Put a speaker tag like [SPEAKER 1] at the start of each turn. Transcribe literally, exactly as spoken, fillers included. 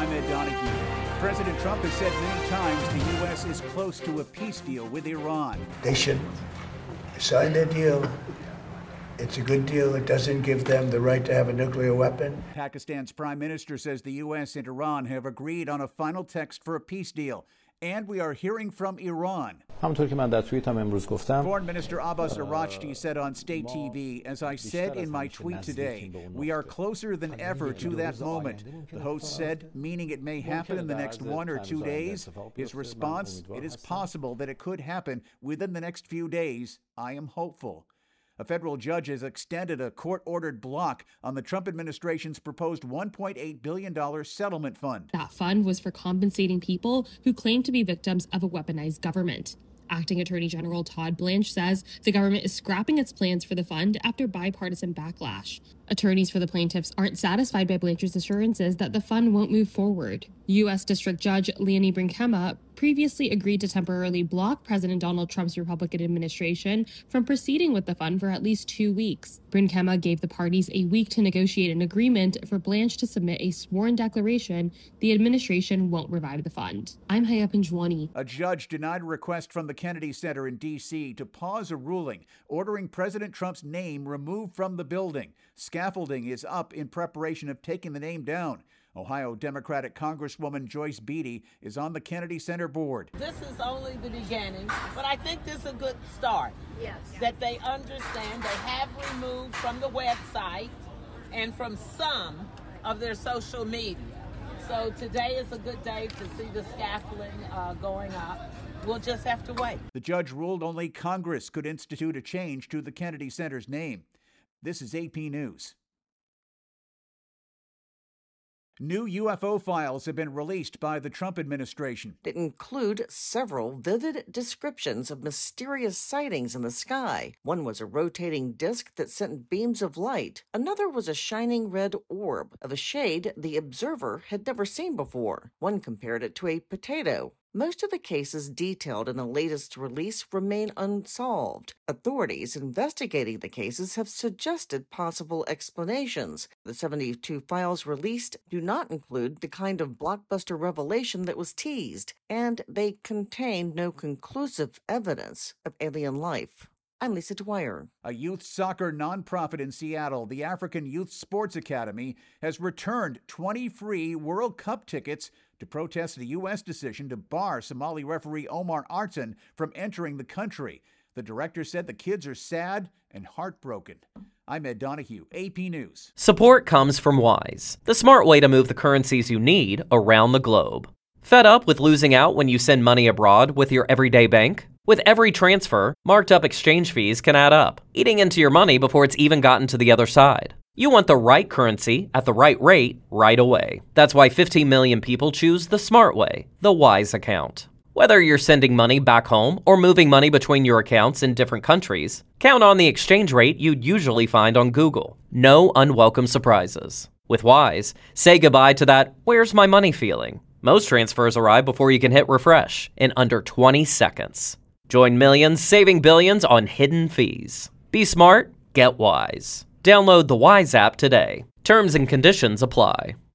[SPEAKER 1] I'm Ed Donahue. President Trump has said many times the U S is close to a peace deal with Iran.
[SPEAKER 2] They should sign their deal. It's a good deal. It doesn't give them the right to have a nuclear weapon.
[SPEAKER 1] Pakistan's prime minister says the U S and Iran have agreed on a final text for a peace deal. And we are hearing from Iran. Foreign Minister Abbas Araghchi said on State T V, as I said in my tweet today, we are closer than ever to that moment. The host said, meaning it may happen in the next one or two days. His response, it is possible that it could happen within the next few days. I am hopeful. A federal judge has extended a court-ordered block on the Trump administration's proposed one point eight billion dollars settlement fund.
[SPEAKER 3] That fund was for compensating people who claim to be victims of a weaponized government. Acting Attorney General Todd Blanche says the government is scrapping its plans for the fund after bipartisan backlash. Attorneys for the plaintiffs aren't satisfied by Blanche's assurances that the fund won't move forward. U S. District Judge Leonie Brinkema previously agreed to temporarily block President Donald Trump's Republican administration from proceeding with the fund for at least two weeks. Brinkema gave the parties a week to negotiate an agreement for Blanche to submit a sworn declaration the administration won't revive the fund. I'm Haya Pinjwani.
[SPEAKER 1] A judge denied a request from the Kennedy Center in D C to pause a ruling ordering President Trump's name removed from the building. Scaffolding is up in preparation of taking the name down. Ohio Democratic Congresswoman Joyce Beatty is on the Kennedy Center board.
[SPEAKER 4] This is only the beginning, but I think this is a good start. Yes. That they understand they have removed from the website and from some of their social media. So today is a good day to see the scaffolding uh, going up. We'll just have to wait.
[SPEAKER 1] The judge ruled only Congress could institute a change to the Kennedy Center's name. This is A P News. New U F O files have been released by the Trump administration.
[SPEAKER 5] That include several vivid descriptions of mysterious sightings in the sky. One was a rotating disk that sent beams of light. Another was a shining red orb of a shade the observer had never seen before. One compared it to a potato. Most of the cases detailed in the latest release remain unsolved. Authorities investigating the cases have suggested possible explanations. The seventy-two files released do not include the kind of blockbuster revelation that was teased, and they contain no conclusive evidence of alien life. I'm Lisa Dwyer.
[SPEAKER 1] A youth soccer nonprofit in Seattle, the African Youth Sports Academy, has returned twenty free World Cup tickets to protest the U S decision to bar Somali referee Omar Artan from entering the country. The director said the kids are sad and heartbroken. I'm Ed Donahue, A P News.
[SPEAKER 6] Support comes from Wise, the smart way to move the currencies you need around the globe. Fed up with losing out when you send money abroad with your everyday bank? With every transfer, marked up exchange fees can add up, eating into your money before it's even gotten to the other side. You want the right currency at the right rate right away. That's why fifteen million people choose the smart way, the Wise account. Whether you're sending money back home or moving money between your accounts in different countries, count on the exchange rate you'd usually find on Google. No unwelcome surprises. With Wise, say goodbye to that "where's my money" feeling. Most transfers arrive before you can hit refresh in under twenty seconds. Join millions saving billions on hidden fees. Be smart, get Wise. Download the Wise app today. Terms and conditions apply.